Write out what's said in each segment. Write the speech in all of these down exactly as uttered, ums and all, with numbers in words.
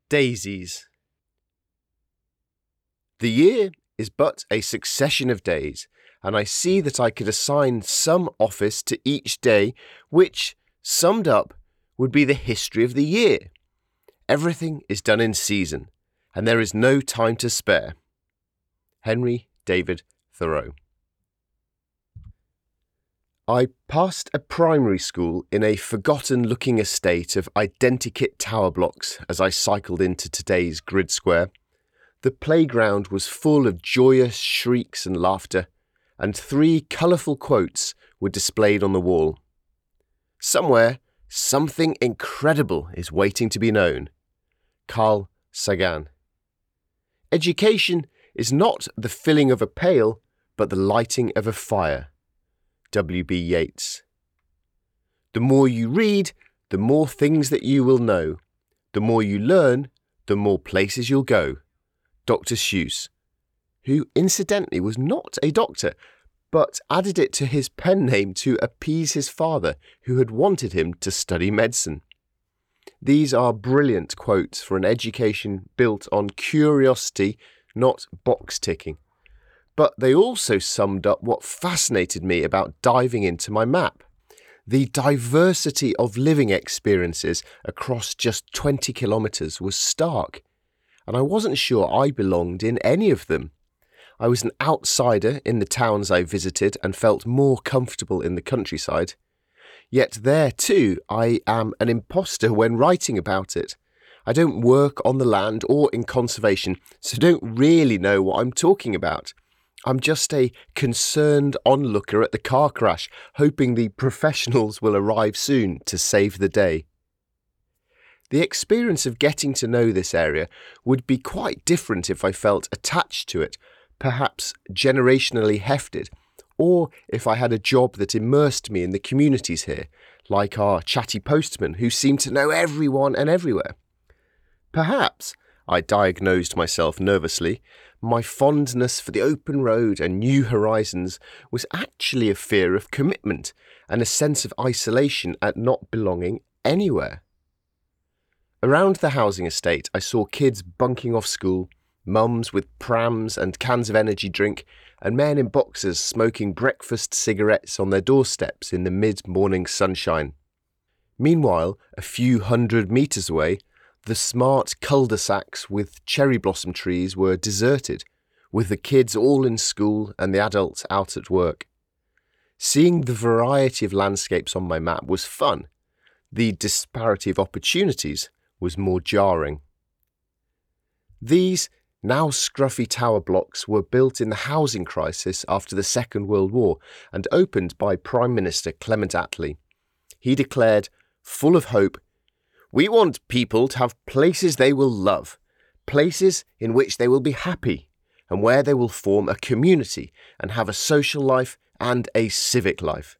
Daisies. The year is but a succession of days, and I see that I could assign some office to each day, which, summed up, would be the history of the year. Everything is done in season, and there is no time to spare. Henry David Thoreau. I passed a primary school in a forgotten-looking estate of identikit tower blocks as I cycled into today's grid square. The playground was full of joyous shrieks and laughter, and three colourful quotes were displayed on the wall. Somewhere, something incredible is waiting to be known. Carl Sagan. Education is not the filling of a pail, but the lighting of a fire. W B Yeats. The more you read, the more things that you will know. The more you learn, the more places you'll go. Doctor Seuss, who incidentally was not a doctor, but added it to his pen name to appease his father, who had wanted him to study medicine. These are brilliant quotes for an education built on curiosity, not box ticking. But they also summed up what fascinated me about diving into my map. The diversity of living experiences across just twenty kilometres was stark, and I wasn't sure I belonged in any of them. I was an outsider in the towns I visited and felt more comfortable in the countryside. Yet there too, I am an imposter when writing about it. I don't work on the land or in conservation, so don't really know what I'm talking about. I'm just a concerned onlooker at the car crash, hoping the professionals will arrive soon to save the day. The experience of getting to know this area would be quite different if I felt attached to it, perhaps generationally hefted, or if I had a job that immersed me in the communities here, like our chatty postman who seemed to know everyone and everywhere. Perhaps, I diagnosed myself nervously, my fondness for the open road and new horizons was actually a fear of commitment and a sense of isolation at not belonging anywhere. Around the housing estate, I saw kids bunking off school, mums with prams and cans of energy drink, and men in boxers smoking breakfast cigarettes on their doorsteps in the mid-morning sunshine. Meanwhile, a few hundred metres away, the smart cul-de-sacs with cherry blossom trees were deserted, with the kids all in school and the adults out at work. Seeing the variety of landscapes on my map was fun. The disparity of opportunities was more jarring. These now scruffy tower blocks were built in the housing crisis after the Second World War and opened by Prime Minister Clement Attlee. He declared, full of hope, "We want people to have places they will love, places in which they will be happy, and where they will form a community and have a social life and a civic life."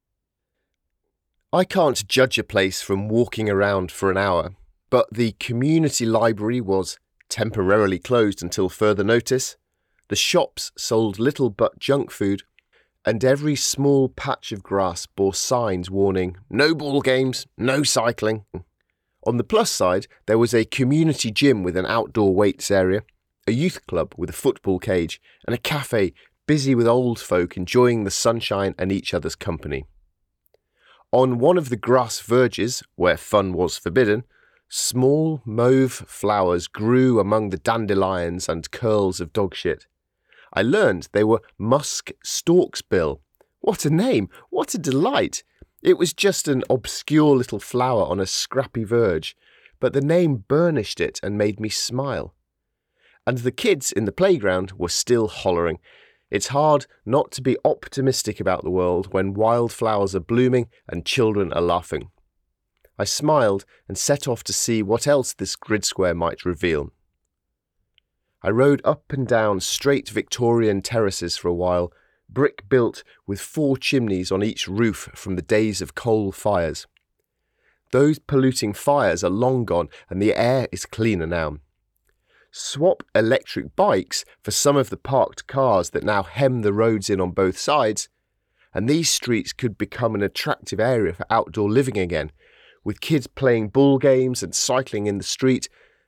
I can't judge a place from walking around for an hour, but the community library was temporarily closed until further notice. The shops sold little but junk food, and every small patch of grass bore signs warning, "No ball games, no cycling." On the plus side, there was a community gym with an outdoor weights area, a youth club with a football cage, and a cafe busy with old folk enjoying the sunshine and each other's company. On one of the grass verges, where fun was forbidden, small mauve flowers grew among the dandelions and curls of dog shit. I learned they were musk storksbill. What a name! What a delight! It was just an obscure little flower on a scrappy verge, but the name burnished it and made me smile. And the kids in the playground were still hollering. It's hard not to be optimistic about the world when wildflowers are blooming and children are laughing. I smiled and set off to see what else this grid square might reveal. I rode up and down straight Victorian terraces for a while, brick built with four chimneys on each roof from the days of coal fires. Those polluting fires are long gone and the air is cleaner now. Swap electric bikes for some of the parked cars that now hem the roads in on both sides, and these streets could become an attractive area for outdoor living again, with kids playing ball games and cycling in the street,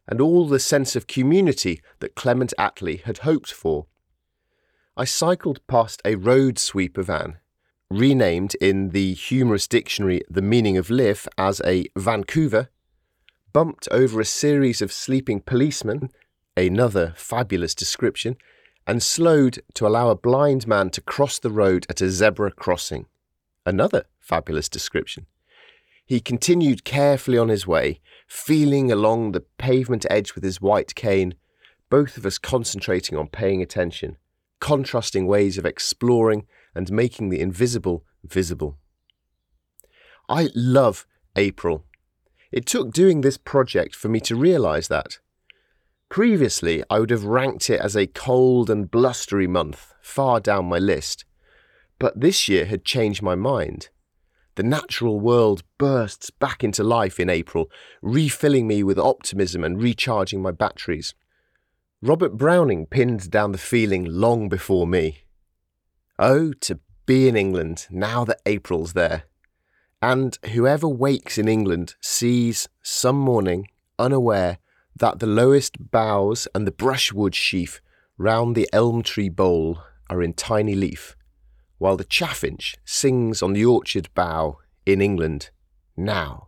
and all the sense of community that Clement Attlee had hoped for. I cycled past a road sweeper van, renamed in the humorous dictionary The Meaning of Live as a Vancouver, bumped over a series of sleeping policemen, another fabulous description, and slowed to allow a blind man to cross the road at a zebra crossing, another fabulous description. He continued carefully on his way, feeling along the pavement edge with his white cane, both of us concentrating on paying attention, contrasting ways of exploring and making the invisible visible. I love April. It took doing this project for me to realise that. Previously, I would have ranked it as a cold and blustery month, far down my list. But this year had changed my mind. The natural world bursts back into life in April, refilling me with optimism and recharging my batteries. Robert Browning pinned down the feeling long before me. Oh, to be in England, now that April's there. And whoever wakes in England sees, some morning, unaware, that the lowest boughs and the brushwood sheaf round the elm tree bole are in tiny leaf, while the chaffinch sings on the orchard bough in England, now.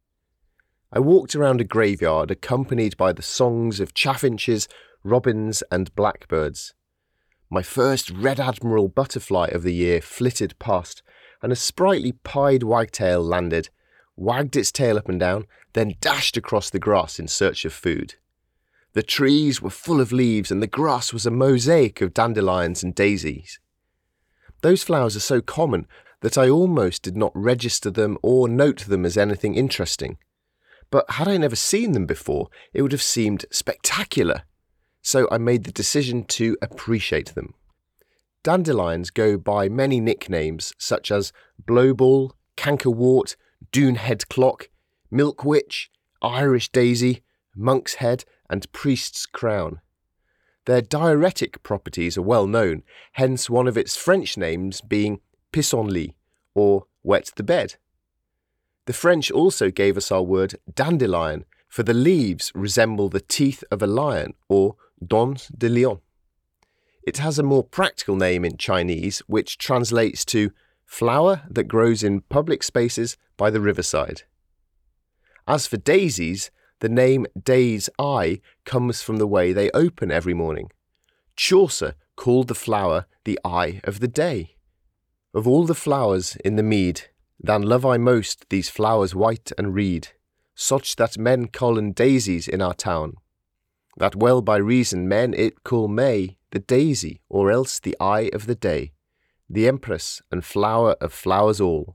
I walked around a graveyard accompanied by the songs of chaffinches, robins and blackbirds. My first red admiral butterfly of the year flitted past, and a sprightly pied wagtail landed, wagged its tail up and down, then dashed across the grass in search of food. The trees were full of leaves and the grass was a mosaic of dandelions and daisies. Those flowers are so common that I almost did not register them or note them as anything interesting. But had I never seen them before, it would have seemed spectacular. So I made the decision to appreciate them. Dandelions go by many nicknames such as blowball, cankerwort, Doonhead clock, milk witch, Irish daisy, monk's head and priest's crown. Their diuretic properties are well known, hence one of its French names being pissenlit, or wet the bed. The French also gave us our word dandelion, for the leaves resemble the teeth of a lion, or dents de lion. It has a more practical name in Chinese, which translates to flower that grows in public spaces by the riverside. As for daisies, the name day's eye comes from the way they open every morning. Chaucer called the flower the eye of the day. Of all the flowers in the mead, than love I most these flowers white and reed, such that men callen daisies in our town. That well by reason men it call May the daisy, or else the eye of the day, the empress and flower of flowers all.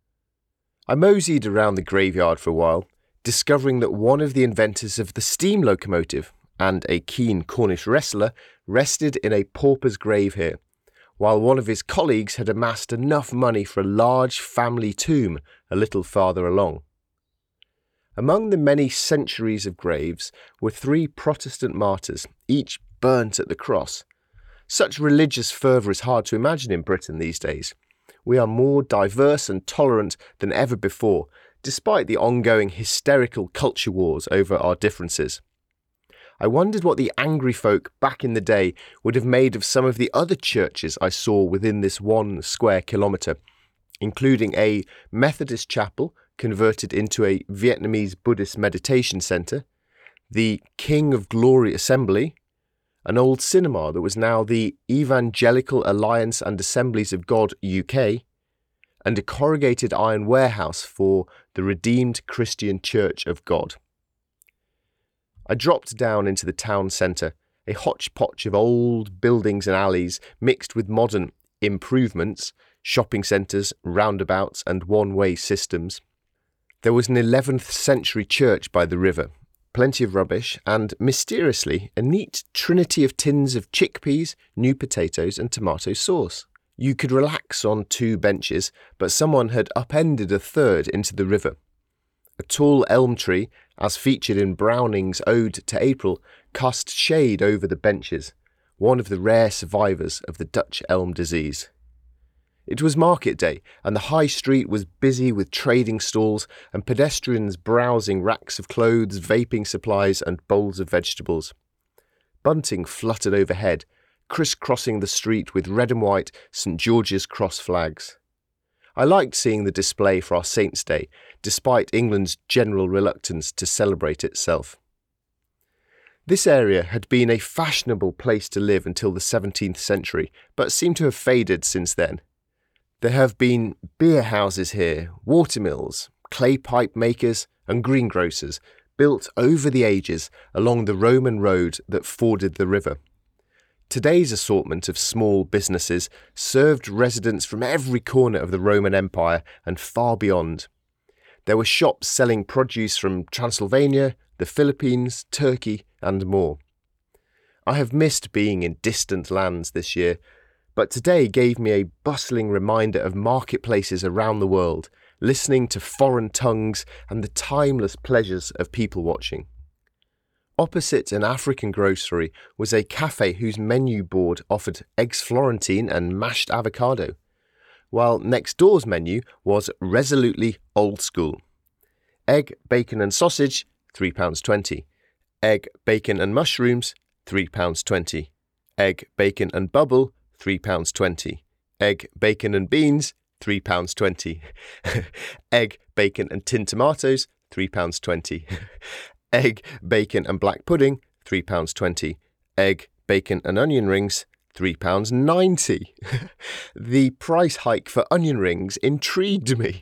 I moseyed around the graveyard for a while, discovering that one of the inventors of the steam locomotive and a keen Cornish wrestler rested in a pauper's grave here, while one of his colleagues had amassed enough money for a large family tomb a little farther along. Among the many centuries of graves were three Protestant martyrs, each burnt at the cross. Such religious fervour is hard to imagine in Britain these days. We are more diverse and tolerant than ever before, despite the ongoing hysterical culture wars over our differences. I wondered what the angry folk back in the day would have made of some of the other churches I saw within this one square kilometre, including a Methodist chapel converted into a Vietnamese Buddhist meditation centre, the King of Glory Assembly, an old cinema that was now the Evangelical Alliance and Assemblies of God U K, and a corrugated iron warehouse for the Redeemed Christian Church of God. I dropped down into the town centre, a hodgepodge of old buildings and alleys mixed with modern improvements, shopping centres, roundabouts and one-way systems. There was an eleventh century church by the river, plenty of rubbish, and, mysteriously, a neat trinity of tins of chickpeas, new potatoes and tomato sauce. You could relax on two benches, but someone had upended a third into the river. A tall elm tree, as featured in Browning's Ode to April, cast shade over the benches, one of the rare survivors of the Dutch elm disease. It was market day, and the high street was busy with trading stalls and pedestrians browsing racks of clothes, vaping supplies, and bowls of vegetables. Bunting fluttered overhead, crisscrossing the street with red and white St George's Cross flags. I liked seeing the display for our Saints' Day, despite England's general reluctance to celebrate itself. This area had been a fashionable place to live until the seventeenth century, but seemed to have faded since then. There have been beer houses here, watermills, clay pipe makers, and greengrocers built over the ages along the Roman road that forded the river. Today's assortment of small businesses served residents from every corner of the Roman Empire and far beyond. There were shops selling produce from Transylvania, the Philippines, Turkey, and more. I have missed being in distant lands this year, but today gave me a bustling reminder of marketplaces around the world, listening to foreign tongues and the timeless pleasures of people watching. Opposite an African grocery was a cafe whose menu board offered eggs Florentine and mashed avocado, while next door's menu was resolutely old school. Egg, bacon and sausage, three pounds twenty. Egg, bacon and mushrooms, three pounds twenty. Egg, bacon and bubble, three pounds twenty. Egg, bacon and beans, three pounds twenty. Egg, bacon and tin tomatoes, three pounds twenty. Egg, bacon and black pudding, three pounds twenty. Egg, bacon and onion rings, three pounds ninety. The price hike for onion rings intrigued me.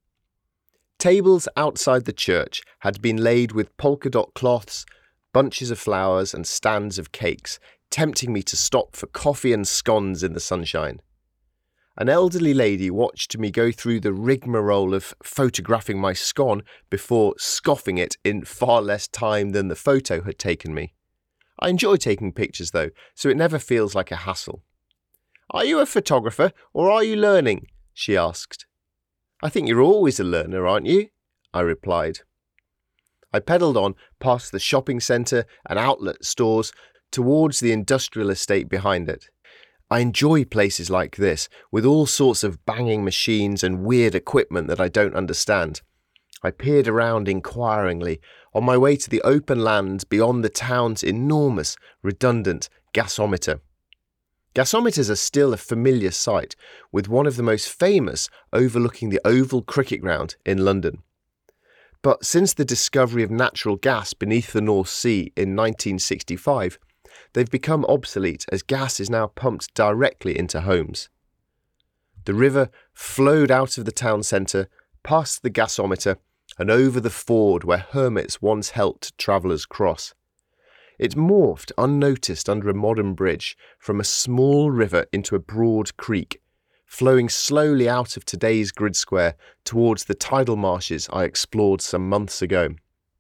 Tables outside the church had been laid with polka dot cloths, bunches of flowers and stands of cakes, tempting me to stop for coffee and scones in the sunshine. An elderly lady watched me go through the rigmarole of photographing my scone before scoffing it in far less time than the photo had taken me. I enjoy taking pictures though, so it never feels like a hassle. "Are you a photographer or are you learning?" she asked. "I think you're always a learner, aren't you?" I replied. I pedalled on past the shopping centre and outlet stores towards the industrial estate behind it. I enjoy places like this, with all sorts of banging machines and weird equipment that I don't understand. I peered around inquiringly, on my way to the open land beyond the town's enormous, redundant gasometer. Gasometers are still a familiar sight, with one of the most famous overlooking the Oval Cricket Ground in London. But since the discovery of natural gas beneath the North Sea in nineteen sixty-five, they've become obsolete as gas is now pumped directly into homes. The river flowed out of the town centre, past the gasometer, and over the ford where hermits once helped travellers cross. It morphed unnoticed under a modern bridge from a small river into a broad creek, flowing slowly out of today's grid square towards the tidal marshes I explored some months ago.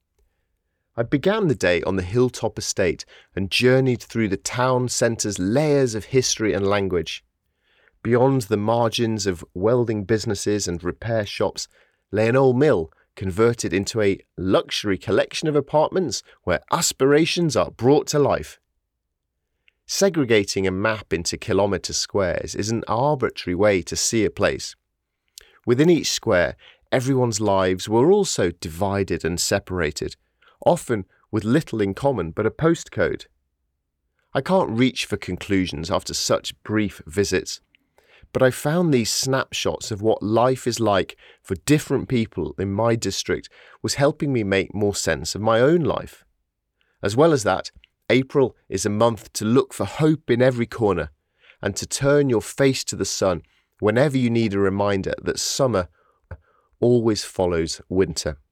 I began the day on the hilltop estate and journeyed through the town centre's layers of history and language. Beyond the margins of welding businesses and repair shops lay an old mill converted into a luxury collection of apartments where aspirations are brought to life. Segregating a map into kilometre squares is an arbitrary way to see a place. Within each square, everyone's lives were also divided and separated, often with little in common but a postcode. I can't reach for conclusions after such brief visits, but I found these snapshots of what life is like for different people in my district was helping me make more sense of my own life. As well as that, April is a month to look for hope in every corner and to turn your face to the sun whenever you need a reminder that summer always follows winter.